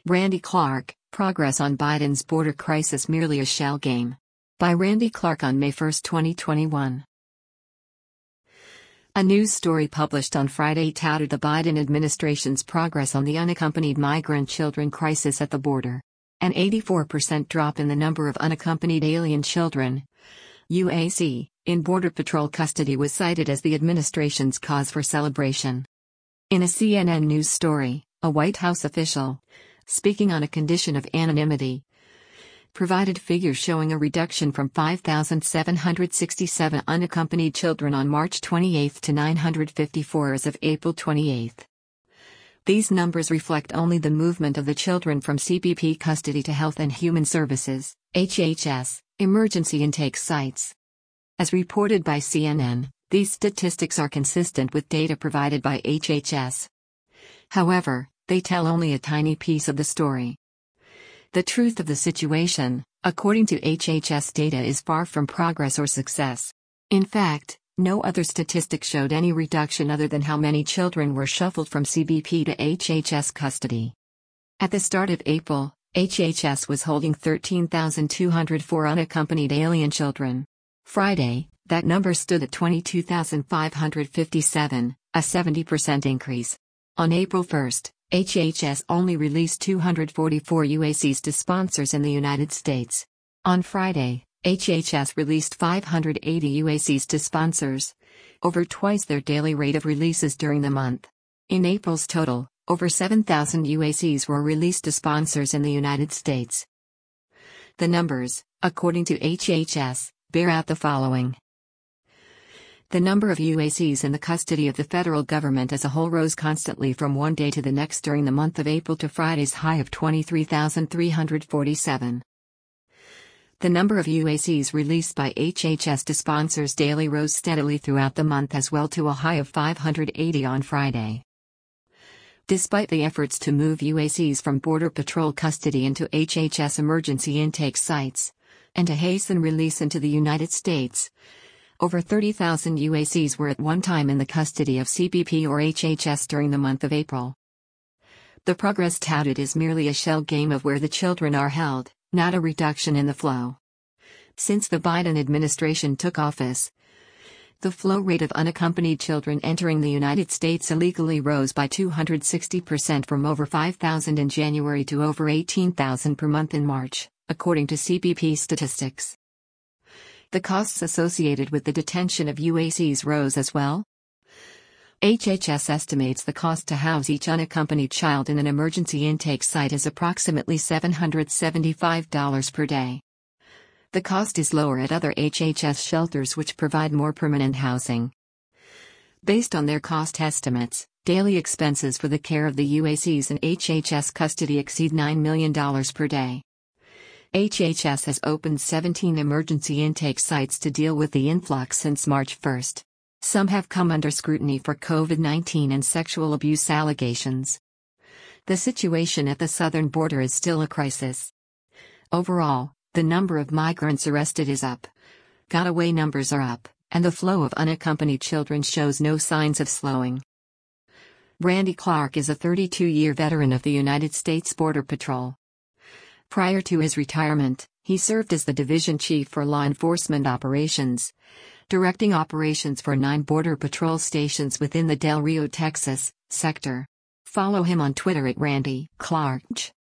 Randy Clark, Progress on Biden's Border Crisis Merely a Shell Game. By Randy Clark on May 1, 2021. A news story published on Friday touted the Biden administration's progress on the unaccompanied migrant children crisis at the border. An 84% drop in the number of unaccompanied alien children, UAC, in Border Patrol custody was cited as the administration's cause for celebration. In a CNN news story, a White House official, speaking on a condition of anonymity, provided figures showing a reduction from 5,767 unaccompanied children on March 28 to 954 as of April 28. These numbers reflect only the movement of the children from CBP custody to Health and Human Services, HHS, emergency intake sites. As reported by CNN, these statistics are consistent with data provided by HHS. However, they tell only a tiny piece of the story. The truth of the situation, according to HHS data, is far from progress or success. In fact, no other statistic showed any reduction other than how many children were shuffled from CBP to HHS custody. At the start of April, HHS was holding 13,204 unaccompanied alien children. Friday, that number stood at 22,557, a 70% increase. On April 1, HHS only released 244 UACs to sponsors in the United States. On Friday, HHS released 580 UACs to sponsors, over twice their daily rate of releases during the month. In April's total, over 7,000 UACs were released to sponsors in the United States. The numbers, according to HHS, bear out the following. The number of UACs in the custody of the federal government as a whole rose constantly from one day to the next during the month of April to Friday's high of 23,347. The number of UACs released by HHS to sponsors daily rose steadily throughout the month as well to a high of 580 on Friday. Despite the efforts to move UACs from Border Patrol custody into HHS emergency intake sites, and to hasten release into the United States, over 30,000 UACs were at one time in the custody of CBP or HHS during the month of April. The progress touted is merely a shell game of where the children are held, not a reduction in the flow. Since the Biden administration took office, the flow rate of unaccompanied children entering the United States illegally rose by 260% from over 5,000 in January to over 18,000 per month in March, according to CBP statistics. The costs associated with the detention of UACs rose as well. HHS estimates the cost to house each unaccompanied child in an emergency intake site is approximately $775 per day. The cost is lower at other HHS shelters which provide more permanent housing. Based on their cost estimates, daily expenses for the care of the UACs in HHS custody exceed $9 million per day. HHS has opened 17 emergency intake sites to deal with the influx since March 1. Some have come under scrutiny for COVID-19 and sexual abuse allegations. The situation at the southern border is still a crisis. Overall, the number of migrants arrested is up. Got-away numbers are up, and the flow of unaccompanied children shows no signs of slowing. Randy Clark is a 32-year veteran of the United States Border Patrol. Prior to his retirement, he served as the Division Chief for Law Enforcement Operations, directing operations for 9 Border Patrol stations within the Del Rio, Texas, sector. Follow him on Twitter at Randy Clark.